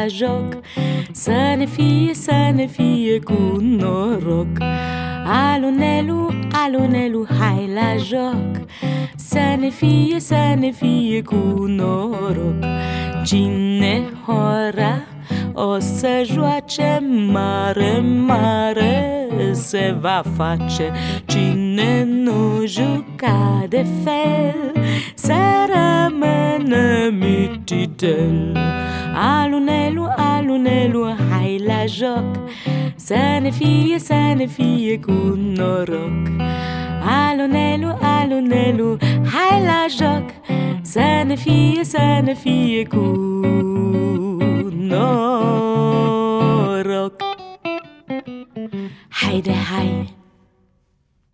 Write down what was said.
la joc. Să ne fie cu noroc. Alunelu, alunelu, hai la joc. Să ne fie cu noroc. Cine hora o să joace mare, mare se va face. Cine nu juca de fel să rămână mititel. Alunelu, alunelu, hai la joc. Să ne fie cu noroc. Alunelu, alunelu, hai la joc. Să ne fie cu noroc. Haide, hai!